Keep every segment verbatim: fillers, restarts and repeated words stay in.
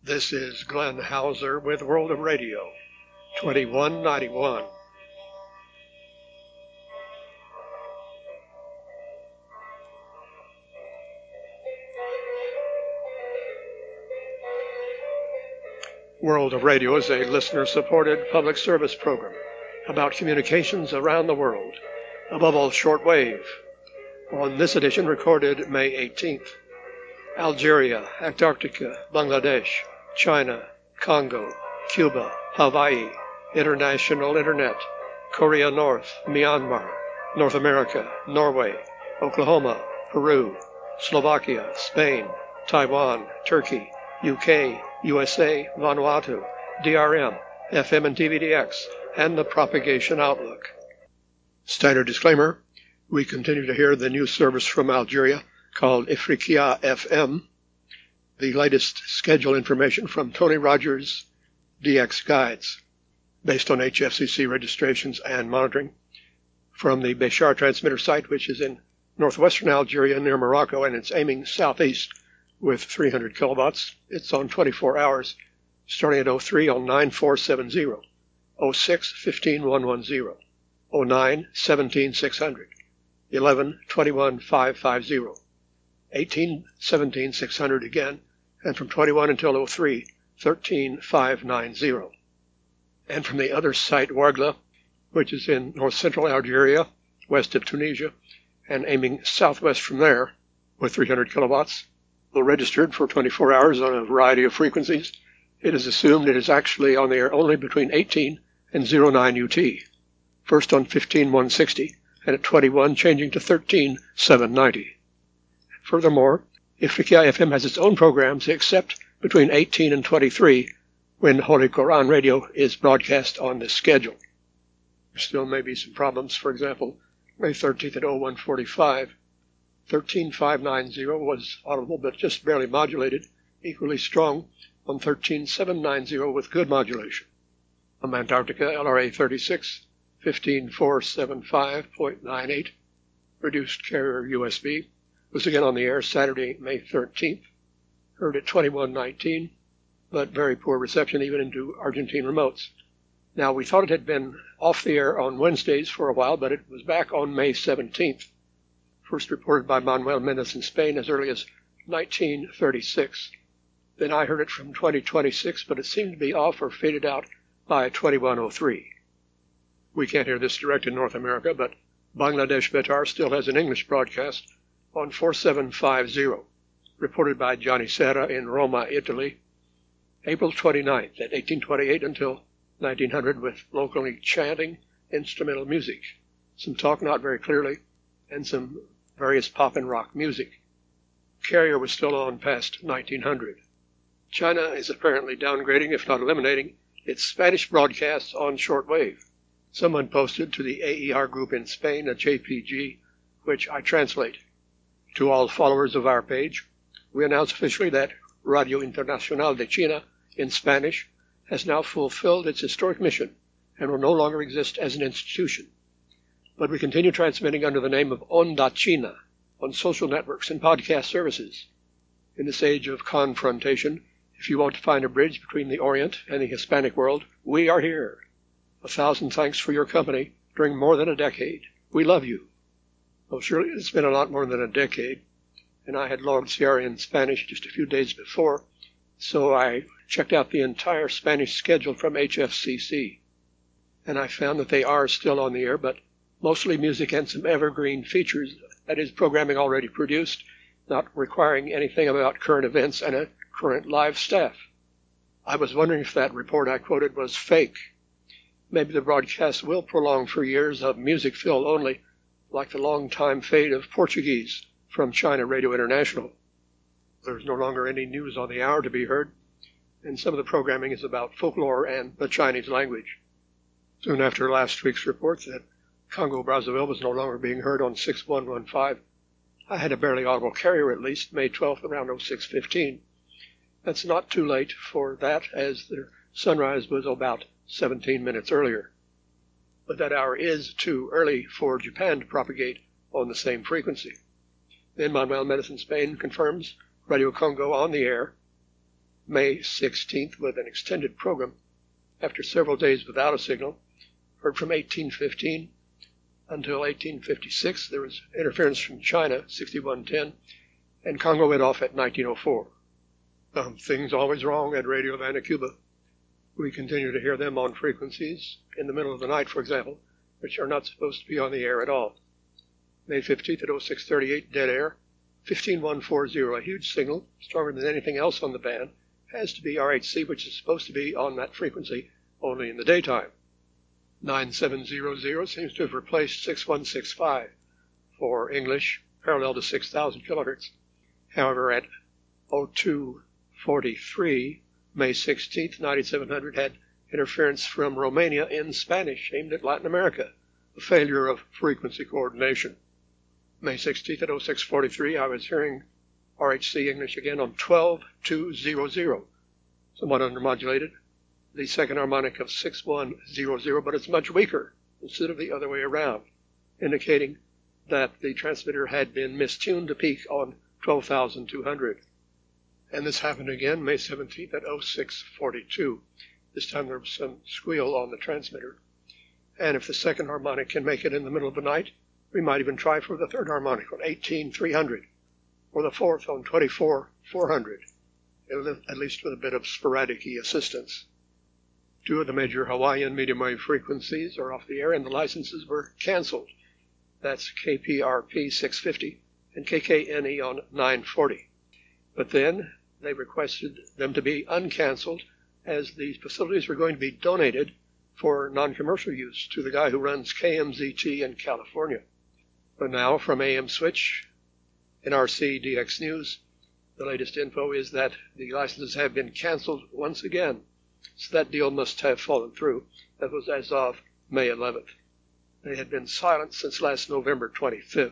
This is Glenn Hauser with World of Radio, twenty-one ninety-one. World of Radio is a listener-supported public service program about communications around the world, above all shortwave. On this edition, recorded May eighteenth, Algeria, Antarctica, Bangladesh, China, Congo, Cuba, Hawaii, International Internet, Korea North, Myanmar, North America, Norway, Oklahoma, Peru, Slovakia, Spain, Taiwan, Turkey, U K, U S A, Vanuatu, D R M, F M and D V D X, and the propagation outlook. Standard disclaimer, we continue to hear the news service from Algeria called Ifriqiya F M. The latest schedule information from Tony Rogers, D X Guides, based on H F C C registrations and monitoring, from the Béchar transmitter site, which is in northwestern Algeria near Morocco, and it's aiming southeast with three hundred kilowatts. It's on twenty-four hours, starting at oh three on nine four seven zero, oh six fifteen one one zero, oh nine seventeen six hundred, eleven twenty-one five fifty, eighteen seventeen six hundred again, and from twenty-one until oh three, thirteen five ninety. And from the other site, Ouargla, which is in north-central Algeria, west of Tunisia, and aiming southwest from there with three hundred kilowatts, well, registered for twenty-four hours on a variety of frequencies. It is assumed it is actually on the air only between eighteen and oh nine U T, first on fifteen one sixty, and at twenty-one changing to thirteen seven ninety. Furthermore, Ifriqiya F M has its own programs except between eighteen and twenty-three, when Holy Quran Radio is broadcast on this schedule. There still may be some problems. For example, May thirteenth at oh one forty-five, thirteen five ninety was audible but just barely modulated, equally strong on thirteen seven ninety with good modulation. From Antarctica, L R A thirty-six, fifteen four seventy-five point nine eight, reduced carrier U S B, was again on the air Saturday, May thirteenth, heard at twenty-one nineteen, but very poor reception even into Argentine remotes. Now, we thought it had been off the air on Wednesdays for a while, but it was back on May seventeenth, first reported by Manuel Mendez in Spain as early as nineteen thirty-six. Then I heard it from twenty twenty-six, but it seemed to be off or faded out by twenty-one oh three. We can't hear this direct in North America, but Bangladesh Betar still has an English broadcast on forty-seven fifty, reported by Johnny Serra in Roma, Italy, April twenty-ninth at eighteen twenty-eight until nineteen hundred, with locally chanting instrumental music, some talk not very clearly, and some various pop and rock music. Carrier was still on past nineteen hundred. China is apparently downgrading, if not eliminating, its Spanish broadcasts on shortwave. Someone posted to the A E R group in Spain a J P G, which I translate. To all followers of our page, we announce officially that Radio Internacional de China, in Spanish, has now fulfilled its historic mission and will no longer exist as an institution. But we continue transmitting under the name of Onda China on social networks and podcast services. In this age of confrontation, if you want to find a bridge between the Orient and the Hispanic world, we are here. A thousand thanks for your company during more than a decade. We love you. Well, surely it's been a lot more than a decade, and I had logged C R in Spanish just a few days before, so I checked out the entire Spanish schedule from H F C C, and I found that they are still on the air, but mostly music and some evergreen features, that is, programming already produced, not requiring anything about current events and a current live staff. I was wondering if that report I quoted was fake. Maybe the broadcast will prolong for years of music fill only, like the long-time fade of Portuguese from China Radio International. There's no longer any news on the hour to be heard, and some of the programming is about folklore and the Chinese language. Soon after last week's report that Congo-Brazzaville was no longer being heard on six one one five, I had a barely audible carrier at least, May twelfth around oh six fifteen. That's not too late for that, as the sunrise was about seventeen minutes earlier. But that hour is too early for Japan to propagate on the same frequency. Then Manuel Mendez in Spain confirms Radio Congo on the air, May sixteenth with an extended program after several days without a signal. Heard from eighteen fifteen until eighteen fifty-six. There was interference from China, sixty-one ten, and Congo went off at nineteen oh four. Um, things always wrong at Radio Havana, Cuba. We continue to hear them on frequencies in the middle of the night, for example, which are not supposed to be on the air at all. May fifteenth at oh six thirty-eight, dead air. fifteen one forty, a huge signal, stronger than anything else on the band, has to be R H C, which is supposed to be on that frequency only in the daytime. nine seven hundred seems to have replaced six one six five for English, parallel to six thousand kilohertz. However, at oh two forty-three, May sixteenth, ninety-seven hundred had interference from Romania in Spanish aimed at Latin America, a failure of frequency coordination. May sixteenth at oh six forty-three, I was hearing R H C English again on twelve two hundred, somewhat undermodulated, the second harmonic of six one hundred, but it's much weaker instead of the other way around, indicating that the transmitter had been mistuned to peak on twelve thousand two hundred. And this happened again May seventeenth at oh six forty-two. This time there was some squeal on the transmitter. And if the second harmonic can make it in the middle of the night, we might even try for the third harmonic on eighteen three hundred, or the fourth on twenty-four four hundred, at least with a bit of sporadic assistance. Two of the major Hawaiian medium wave frequencies are off the air, and the licenses were canceled. That's K P R P six fifty and K K N E on nine forty. But then they requested them to be uncanceled, as these facilities were going to be donated for non-commercial use to the guy who runs K M Z T in California. But now, from A M Switch, N R C D X News, the latest info is that the licenses have been canceled once again. So that deal must have fallen through. That was as of May eleventh. They had been silent since last November twenty-fifth.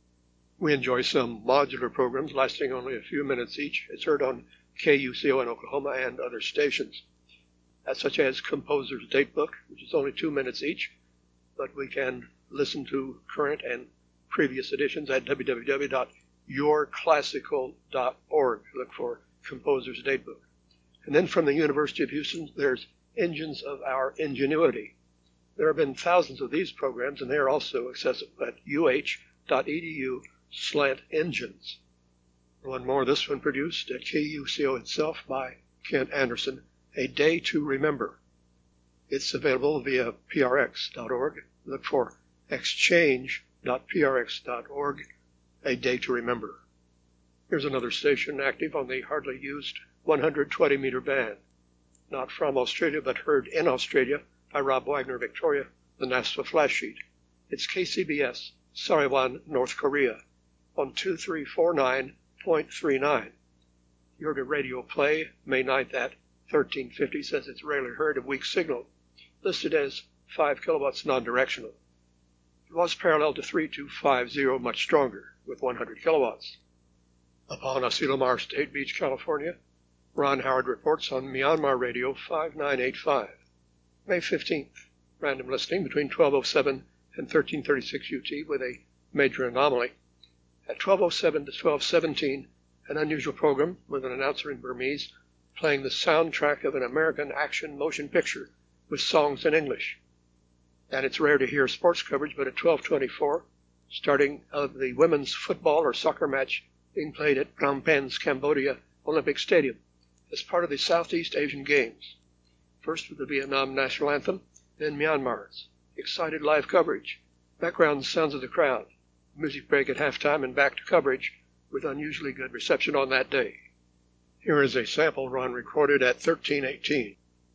We enjoy some modular programs lasting only a few minutes each. It's heard on K U C O in Oklahoma and other stations, as such as Composer's Datebook, which is only two minutes each, but we can listen to current and previous editions at w w w dot your classical dot org. Look for Composer's Datebook. And then from the University of Houston, there's Engines of Our Ingenuity. There have been thousands of these programs, and they are also accessible at u h dot e d u slant engines. One more, this one produced at K U C O itself by Kent Anderson, A Day to Remember. It's available via p r x dot org. Look for exchange dot p r x dot org, A Day to Remember. Here's another station active on the hardly used one hundred twenty meter band, not from Australia, but heard in Australia by Rob Wagner, Victoria, the NASA flash sheet. It's K C B S, Sarawak, North Korea, on two three four nine point three nine. You heard a radio play May ninth at thirteen fifty, says it's rarely heard, a weak signal, listed as five kilowatts non-directional. It was parallel to three two five zero, much stronger, with one hundred kilowatts. Upon Asilomar State Beach, California, Ron Howard reports on Myanmar Radio five nine eight five. May fifteenth, random listening between twelve oh seven and thirteen thirty-six U T with a major anomaly. At twelve oh seven to twelve seventeen, an unusual program with an announcer in Burmese playing the soundtrack of an American action motion picture with songs in English. And it's rare to hear sports coverage, but at twelve twenty-four, starting of the women's football or soccer match being played at Phnom Penh's Cambodia Olympic Stadium as part of the Southeast Asian Games. First with the Vietnam national anthem, then Myanmar's. Excited live coverage, background sounds of the crowd, music break at halftime, and back to coverage with unusually good reception on that day. Here is a sample Ron recorded at thirteen eighteen.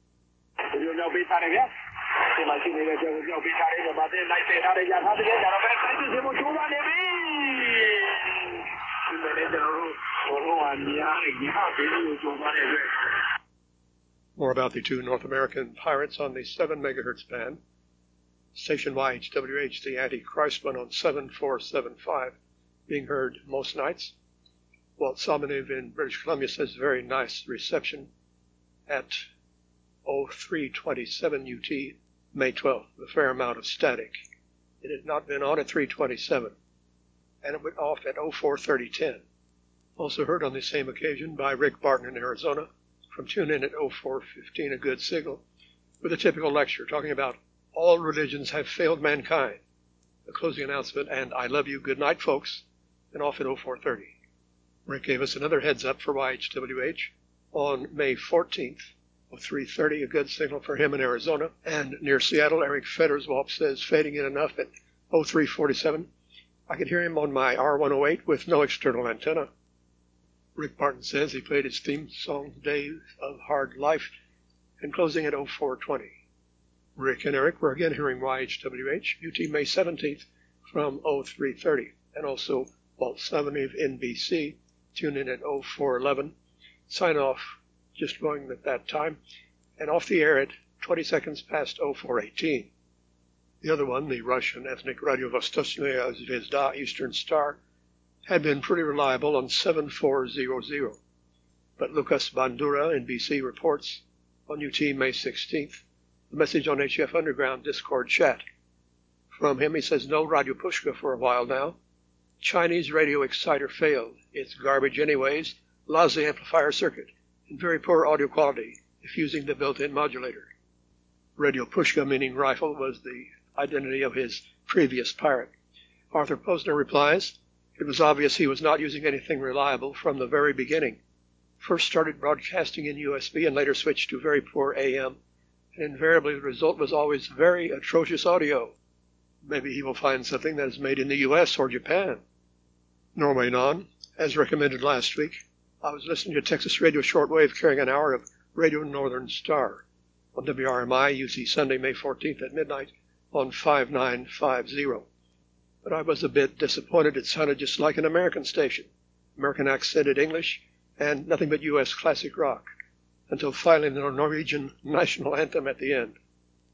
More about the two North American pirates on the seven megahertz band. Station Y H W H, the Antichrist one on seven four seven five, being heard most nights. Walt Salmonev in British Columbia says very nice reception at oh three twenty-seven U T, May twelfth, with a fair amount of static. It had not been on at three twenty-seven, and it went off at oh four thirty ten. Also heard on the same occasion by Rick Barton in Arizona, from TuneIn at oh four fifteen, a good signal, with a typical lecture talking about all religions have failed mankind, a closing announcement, and I love you, good night, folks, and off at oh four thirty. Rick gave us another heads up for Y H W H on May fourteenth, oh three thirty, a good signal for him in Arizona, and near Seattle, Eric Federswalp says fading in enough at oh three forty-seven. I could hear him on my R one oh eight with no external antenna. Rick Martin says he played his theme song, Days of Hard Life, and closing at oh four twenty. Rick and Eric were again hearing Y H W H, U T May seventeenth from oh three thirty, and also Walt Slavinev N B C, tune in at oh four eleven, sign off just going at that time, and off the air at twenty seconds past oh four eighteen. The other one, the Russian ethnic Radio Vostochная Zvezda Eastern Star, had been pretty reliable on seven four hundred, but Lucas Bandura N B C reports on U T May sixteenth, a message on H F Underground Discord chat. From him, he says no Radio Pushka for a while now. Chinese radio exciter failed. It's garbage anyways, lousy amplifier circuit, and very poor audio quality if using the built-in modulator. Radio Pushka, meaning rifle, was the identity of his previous pirate. Arthur Posner replies, it was obvious he was not using anything reliable from the very beginning. First started broadcasting in U S B and later switched to very poor A M, and invariably the result was always very atrocious audio. Maybe he will find something that is made in the U S or Japan. Norway Non, as recommended last week, I was listening to Texas Radio Shortwave carrying an hour of Radio Northern Star on W R M I, U C Sunday, May fourteenth at midnight on five nine five zero. But I was a bit disappointed. It sounded just like an American station, American accented English, and nothing but U S classic rock, until finally the Norwegian national anthem at the end.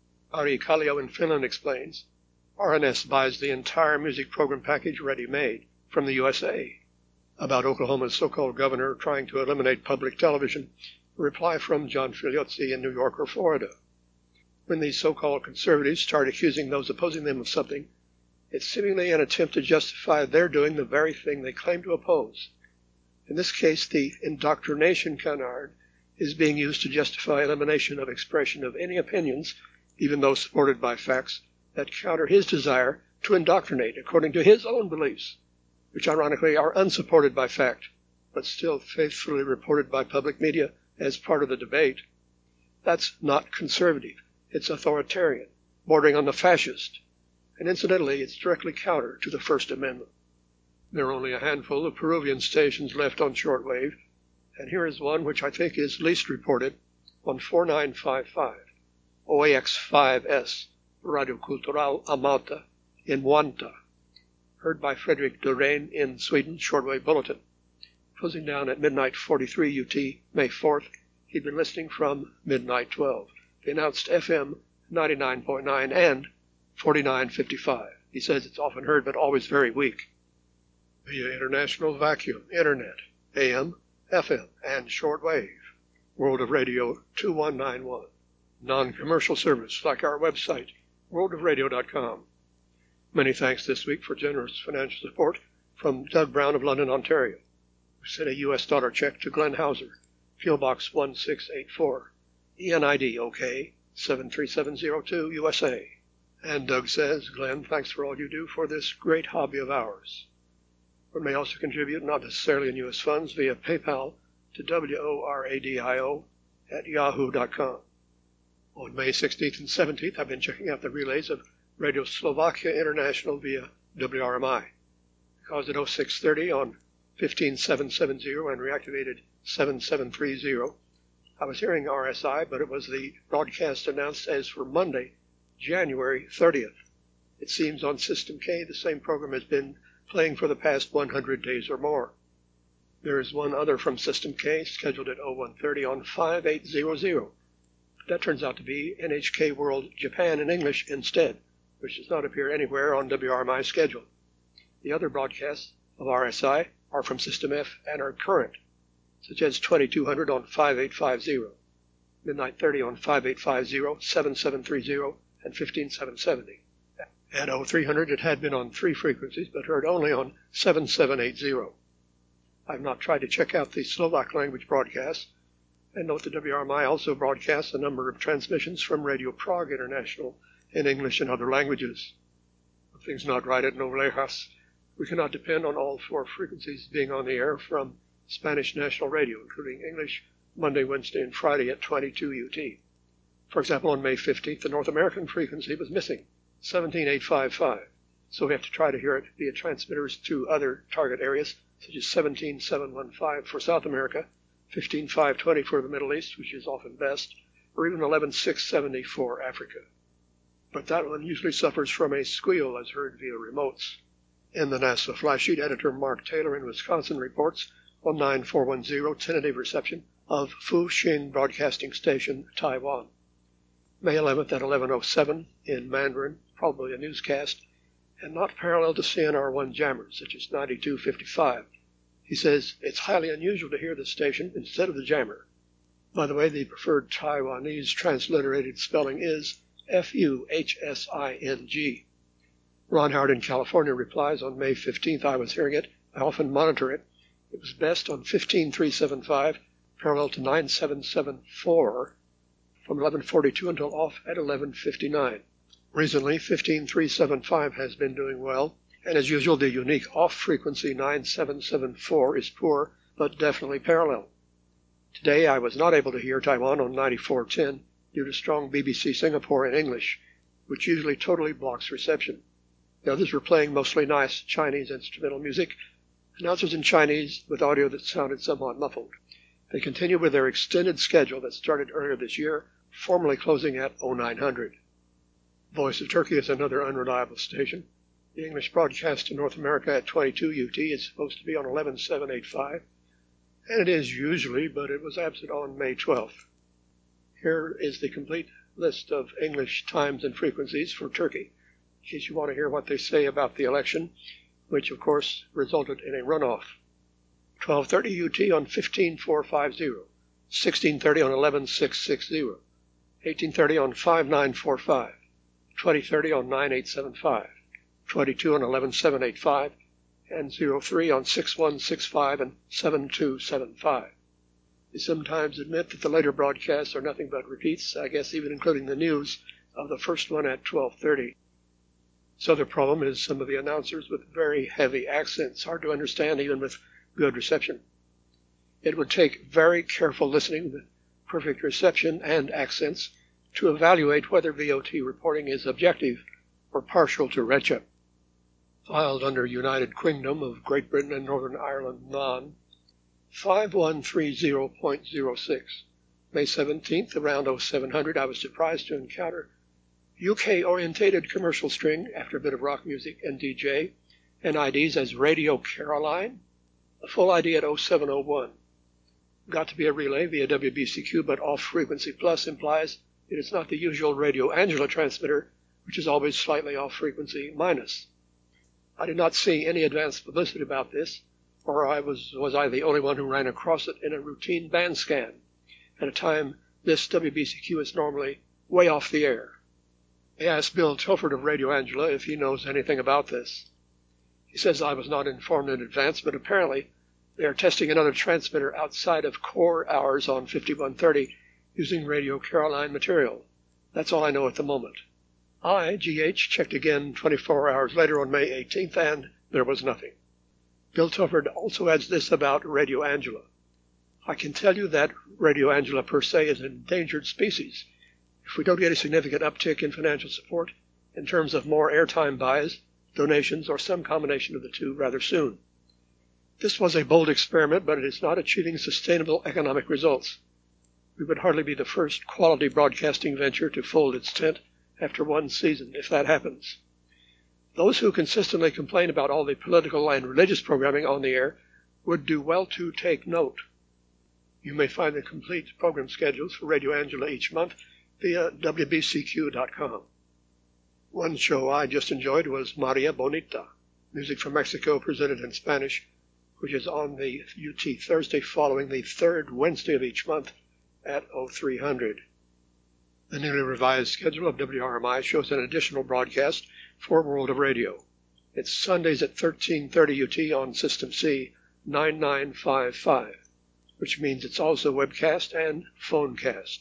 Ari Kallio in Finland explains, R N S buys the entire music program package ready-made from the U S A. About Oklahoma's so-called governor trying to eliminate public television, a reply from John Filiozzi in New York or Florida. When these so-called conservatives start accusing those opposing them of something, it's seemingly an attempt to justify their doing the very thing they claim to oppose. In this case, the indoctrination canard is being used to justify elimination of expression of any opinions, even those supported by facts, that counter his desire to indoctrinate according to his own beliefs, which ironically are unsupported by fact, but still faithfully reported by public media as part of the debate. That's not conservative. It's authoritarian, bordering on the fascist. And incidentally, it's directly counter to the First Amendment. There are only a handful of Peruvian stations left on shortwave, and here is one which I think is least reported on four nine five five, O A X five S, Radio Cultural Amata in Wanta, heard by Frederick Doreen in Sweden, shortwave bulletin. Closing down at midnight forty-three U T, May fourth, he'd been listening from midnight twelve. They announced F M ninety-nine point nine and forty-nine fifty-five. He says it's often heard, but always very weak. Via international vacuum, internet, A M, F M, and shortwave. World of Radio two one nine one. Non-commercial service like our website, world of radio dot com. Many thanks this week for generous financial support from Doug Brown of London, Ontario, who sent a U S dollar check to Glenn Hauser, P O Box one six eight four, E N I D OK seven three seven zero two, U S A. And Doug says, Glenn, thanks for all you do for this great hobby of ours. One may also contribute, not necessarily in U S funds, via PayPal to W-O-R-A-D-I-O at yahoo dot com. On May sixteenth and seventeenth, I've been checking out the relays of Radio Slovakia International via W R M I. Because at oh six thirty on fifteen seven seventy and reactivated seven seven three zero, I was hearing R S I, but it was the broadcast announced as for Monday, January thirtieth. It seems on System K the same program has been playing for the past one hundred days or more. There is one other from System K scheduled at oh one thirty on five eight hundred. That turns out to be N H K World Japan in English instead, which does not appear anywhere on W R M I's schedule. The other broadcasts of R S I are from System F and are current, such as twenty-two hundred on five eight fifty, midnight thirty on five eight fifty, seven seven thirty, and fifteen seven seventy. At oh three hundred it had been on three frequencies, but heard only on seven seven eighty. I've not tried to check out the Slovak language broadcasts, And note that W R M I also broadcasts a number of transmissions from Radio Prague International in English and other languages. If things not right at Novelejas, we cannot depend on all four frequencies being on the air from Spanish National Radio, including English, Monday, Wednesday, and Friday at twenty-two U T. For example, on May fifteenth, the North American frequency was missing, seventeen eight fifty-five, so we have to try to hear it via transmitters to other target areas, such as seventeen seven fifteen for South America, fifteen five twenty for the Middle East, which is often best, or even eleven six seventy for Africa. But that one usually suffers from a squeal as heard via remotes. In the NASA flysheet, editor Mark Taylor in Wisconsin reports on nine four one zero tentative reception of Fuxing Broadcasting Station, Taiwan. May eleventh at eleven oh seven in Mandarin, probably a newscast, and not parallel to C N R one jammers, such as ninety-two fifty-five. He says it's highly unusual to hear this station instead of the jammer. By the way, the preferred Taiwanese transliterated spelling is F U H S I N G. Ron Howard in California replies, on May fifteenth I was hearing it. I often monitor it. It was best on fifteen three seventy-five, parallel to nine seven seven four, from eleven forty-two until off at eleven fifty-nine. Recently, fifteen three seventy-five has been doing well, and as usual, the unique off-frequency nine seven seven four is poor, but definitely parallel. Today, I was not able to hear Taiwan on ninety-four ten due to strong B B C Singapore in English, which usually totally blocks reception. The others were playing mostly nice Chinese instrumental music, announcers in Chinese with audio that sounded somewhat muffled. They continue with their extended schedule that started earlier this year, formally closing at oh nine hundred. Voice of Turkey is another unreliable station. The English broadcast to North America at twenty-two U T is supposed to be on eleven seven eighty-five, and it is usually, but it was absent on May twelfth. Here is the complete list of English times and frequencies for Turkey, in case you want to hear what they say about the election, which of course resulted in a runoff. twelve thirty U T on fifteen four fifty, sixteen thirty on eleven six sixty, eighteen thirty on five nine forty-five, twenty thirty on nine eight seventy-five, twenty-two on eleven seven eighty-five, and oh three on six one sixty-five and seven two seventy-five. They sometimes admit that the later broadcasts are nothing but repeats, I guess even including the news of the first one at twelve thirty. So the problem is some of the announcers with very heavy accents, hard to understand even with good reception. It would take very careful listening with perfect reception and accents to evaluate whether V O T reporting is objective or partial to redshift. Filed under United Kingdom of Great Britain and Northern Ireland non, five one three zero point zero six. May seventeenth, around oh seven hundred, I was surprised to encounter U K-orientated commercial string after a bit of rock music and D J, and I Ds as Radio Caroline, a full I D at oh seven oh one. Got to be a relay via W B C Q, but off-frequency plus implies it is not the usual Radio Angela transmitter, which is always slightly off-frequency minus. I did not see any advance publicity about this, or I was, was I the only one who ran across it in a routine band scan, at a time this W B C Q is normally way off the air. I asked Bill Tilford of Radio Angela if he knows anything about this. He says I was not informed in advance, but apparently they are testing another transmitter outside of core hours on fifty-one thirty using Radio Caroline material. That's all I know at the moment. I, G H, checked again twenty-four hours later on May eighteenth, and there was nothing. Bill Tilford also adds this about Radio Angela. I can tell you that Radio Angela per se is an endangered species. If we don't get a significant uptick in financial support in terms of more airtime buys, donations, or some combination of the two rather soon. This was a bold experiment, but it is not achieving sustainable economic results. We would hardly be the first quality broadcasting venture to fold its tent after one season, if that happens. Those who consistently complain about all the political and religious programming on the air would do well to take note. You may find the complete program schedules for Radio Angela each month via W B C Q dot com. One show I just enjoyed was Maria Bonita, music from Mexico presented in Spanish, which is on the U T Thursday following the third Wednesday of each month at oh three hundred. The newly revised schedule of W R M I shows an additional broadcast for World of Radio. It's Sundays at thirteen thirty U T on System C, nine nine five five. which means it's also webcast and phonecast.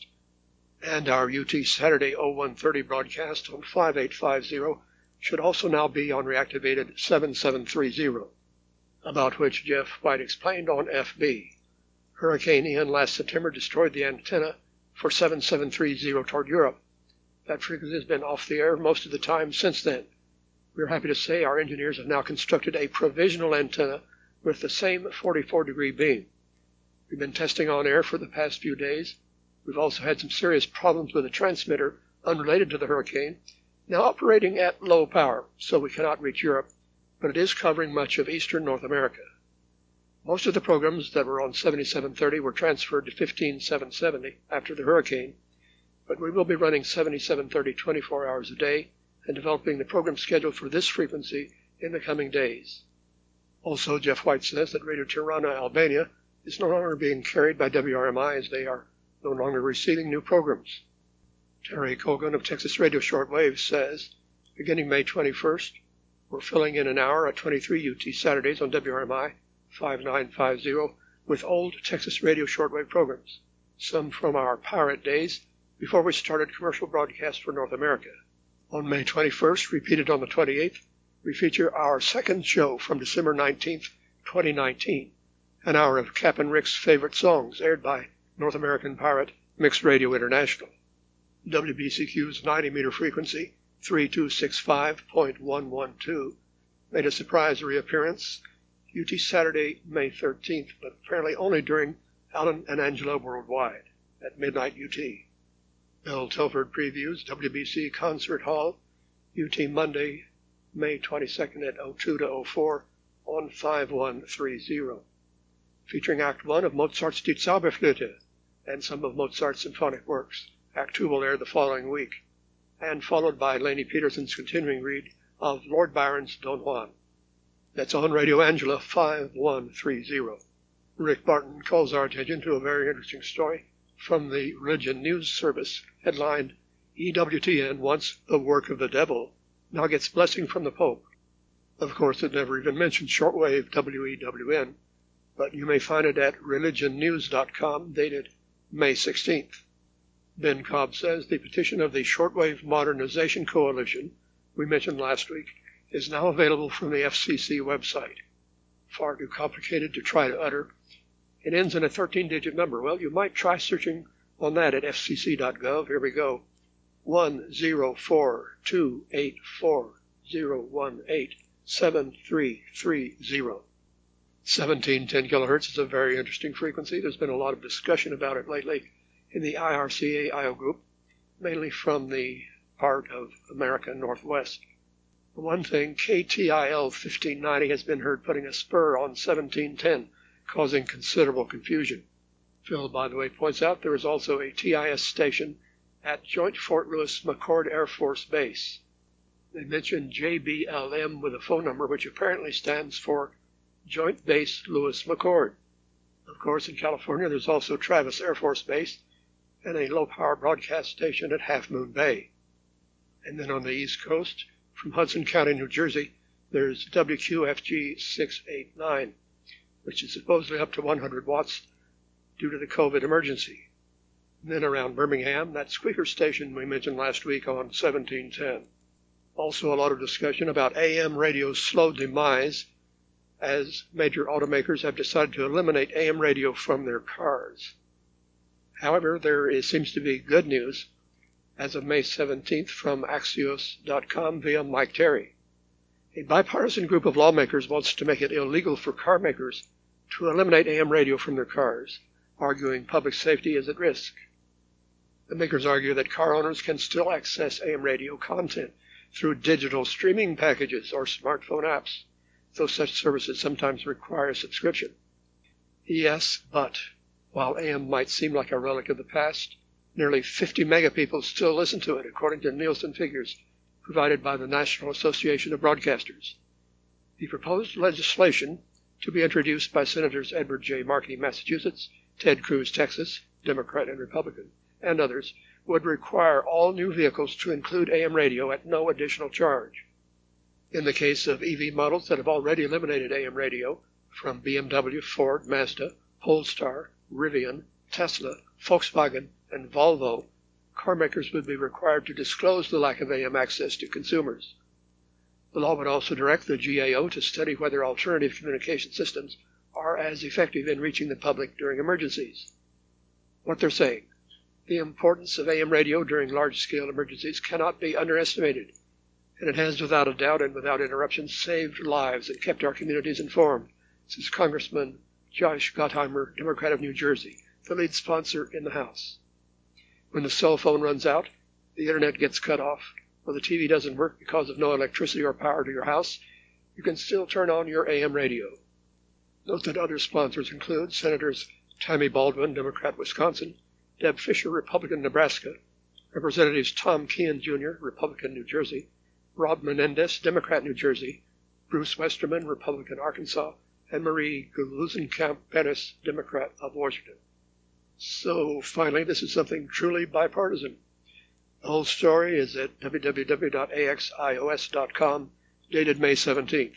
And our U T Saturday oh one thirty broadcast on five eight five zero should also now be on reactivated seven seven three zero, about which Jeff White explained on F B. Hurricane Ian last September destroyed the antenna for seven seven three zero toward Europe. That frequency has been off the air most of the time since then. We're happy to say our engineers have now constructed a provisional antenna with the same forty-four degree beam. We've been testing on air for the past few days. We've also had some serious problems with the transmitter unrelated to the hurricane, now operating at low power, so we cannot reach Europe, but it is covering much of eastern North America. Most of the programs that were on seventy-seven thirty were transferred to fifteen seven seventy after the hurricane, but we will be running seventy-seven thirty twenty-four hours a day and developing the program schedule for this frequency in the coming days. Also, Jeff White says that Radio Tirana, Albania, is no longer being carried by W R M I as they are no longer receiving new programs. Terry Kogan of Texas Radio Shortwave says, beginning May twenty-first, we're filling in an hour at twenty-three U T Saturdays on W R M I five nine five zero with old Texas Radio Shortwave programs, some from our pirate days before we started commercial broadcast for North America. On May twenty-first, repeated on the twenty-eighth, we feature our second show from December nineteenth, twenty nineteen, an hour of Cap'n Rick's favorite songs aired by North American pirate Mixed Radio International. W B C Q's ninety meter frequency, three two six five point one one two, made a surprise reappearance U T Saturday, May thirteenth, but apparently only during Alan and Angela Worldwide at midnight U T. Bill Tilford previews W B C Concert Hall, U T Monday, May twenty-second at oh two to oh four on five one three zero, featuring Act one of Mozart's Die Zauberflöte and some of Mozart's symphonic works. Act two will air the following week, and followed by Lainey Peterson's continuing read of Lord Byron's Don Juan. That's on Radio Angela five one three zero. Rick Barton calls our attention to a very interesting story from the Religion News Service, headlined, E W T N, once the work of the devil, now gets blessing from the Pope. Of course, it never even mentions shortwave W E W N, but you may find it at religion news dot com, dated May sixteenth. Ben Cobb says the petition of the Shortwave Modernization Coalition, we mentioned last week, is now available from the F C C website. Far too complicated to try to utter. It ends in a thirteen digit number. Well, you might try searching on that at f c c dot gov. Here we go. one zero four two eight four zero one eight seven three three zero. seventeen ten kilohertz is a very interesting frequency. There's been a lot of discussion about it lately in the I R C A I O group, mainly from the part of America Northwest. For one thing, K T I L fifteen ninety has been heard putting a spur on seventeen ten, causing considerable confusion. Phil, by the way, points out there is also a T I S station at Joint Fort Lewis McChord Air Force Base. They mention J B L M with a phone number which apparently stands for Joint Base Lewis McChord. Of course, in California, there's also Travis Air Force Base and a low-power broadcast station at Half Moon Bay. And then on the East Coast, from Hudson County, New Jersey, there's W Q F G six eight nine, which is supposedly up to one hundred watts due to the COVID emergency. And then around Birmingham, that Squeaker station we mentioned last week on seventeen ten. Also a lot of discussion about A M radio's slow demise, as major automakers have decided to eliminate A M radio from their cars. However, there is, seems to be good news as of May seventeenth from Axios dot com via Mike Terry. A bipartisan group of lawmakers wants to make it illegal for car makers to eliminate A M radio from their cars, arguing public safety is at risk. The makers argue that car owners can still access A M radio content through digital streaming packages or smartphone apps, though such services sometimes require a subscription. Yes, but while A M might seem like a relic of the past, nearly fifty mega people still listen to it, according to Nielsen figures provided by the National Association of Broadcasters. The proposed legislation, to be introduced by Senators Edward J. Markey, Massachusetts, Ted Cruz, Texas, Democrat and Republican, and others, would require all new vehicles to include A M radio at no additional charge. In the case of E V models that have already eliminated A M radio, from B M W, Ford, Mazda, Polestar, Rivian, Tesla, Volkswagen, and Volvo, carmakers would be required to disclose the lack of A M access to consumers. The law would also direct the G A O to study whether alternative communication systems are as effective in reaching the public during emergencies. What they're saying: the importance of A M radio during large-scale emergencies cannot be underestimated, and it has without a doubt and without interruption saved lives and kept our communities informed, says Congressman Josh Gottheimer, Democrat of New Jersey, the lead sponsor in the House. When the cell phone runs out, the internet gets cut off, or the T V doesn't work because of no electricity or power to your house, you can still turn on your A M radio. Note that other sponsors include Senators Tammy Baldwin, Democrat, Wisconsin; Deb Fischer, Republican, Nebraska; Representatives Tom Kean, Junior, Republican, New Jersey; Rob Menendez, Democrat, New Jersey; Bruce Westerman, Republican, Arkansas; and Marie Gluesenkamp Perez, Democrat of Washington. So, finally, this is something truly bipartisan. The whole story is at w w w dot a x i o s dot com, dated May seventeenth.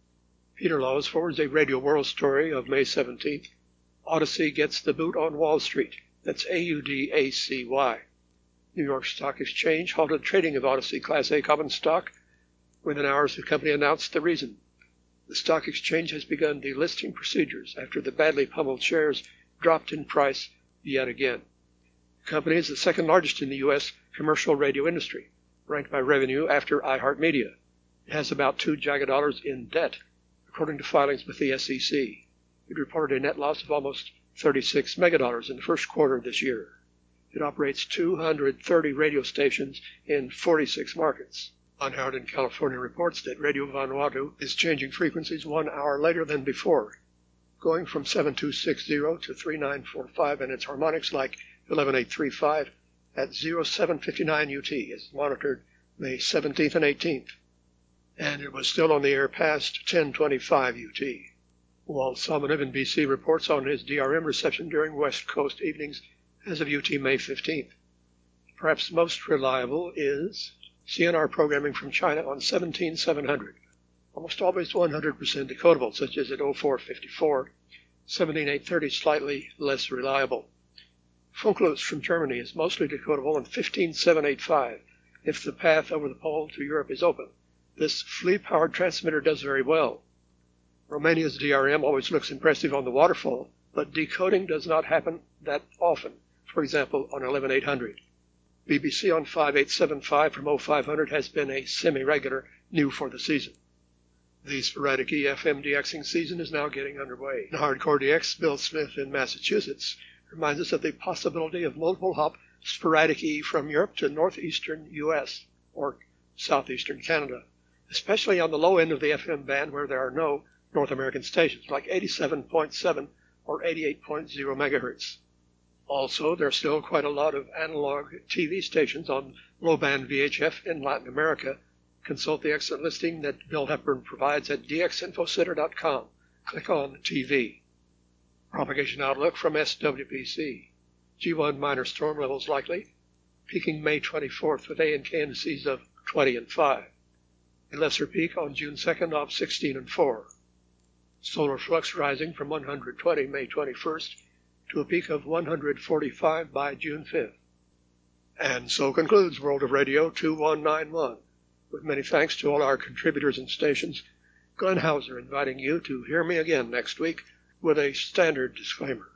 Peter Laws forwards a Radio World story of May seventeenth. Odyssey gets the boot on Wall Street. That's A U D A C Y. New York Stock Exchange halted trading of Odyssey Class A common stock. Within hours, the company announced the reason. The stock exchange has begun delisting procedures after the badly pummeled shares dropped in price yet again. The company is the second largest in the U S commercial radio industry, ranked by revenue after iHeartMedia. It has about two jagged dollars in debt, according to filings with the S E C. It reported a net loss of almost thirty-six megadollars in the first quarter of this year. It operates two hundred thirty radio stations in forty-six markets. Unhoward in California reports that Radio Vanuatu is changing frequencies one hour later than before, going from seven two six zero to three nine four five, and its harmonics like eleven eight three five at zero seven fifty-nine U T is monitored May seventeenth and eighteenth, and it was still on the air past ten twenty-five U T. Walt Salmonov in B C reports on his D R M reception during West Coast evenings as of U T May fifteenth. Perhaps most reliable is C N R programming from China on seventeen seven hundred, almost always one hundred percent decodable, such as at oh four fifty-four, seventeen eight thirty slightly less reliable. Funklotz from Germany is mostly decodable on fifteen seven eighty-five if the path over the pole to Europe is open. This flea-powered transmitter does very well. Romania's D R M always looks impressive on the waterfall, but decoding does not happen that often, for example on eleven eight hundred. B B C on five eight seven five from oh five hundred has been a semi-regular, new for the season. The sporadic E F M DXing season is now getting underway. In Hardcore D X, Bill Smith in Massachusetts reminds us of the possibility of multiple hop sporadic E from Europe to northeastern U S or southeastern Canada, especially on the low end of the F M band where there are no North American stations, like eighty-seven point seven or eighty-eight point zero megahertz. Also, there are still quite a lot of analog T V stations on low-band V H F in Latin America. Consult the excellent listing that Bill Hepburn provides at d x info center dot com. Click on T V. Propagation outlook from S W P C. G one minor storm levels likely, peaking May twenty-fourth with A and K indices of twenty and five. A lesser peak on June second of sixteen and four. Solar flux rising from one hundred twenty May twenty-first to a peak of one hundred forty-five by June fifth. And so concludes World of Radio two one nine one. With many thanks to all our contributors and stations, Glenn Hauser inviting you to hear me again next week with a standard disclaimer.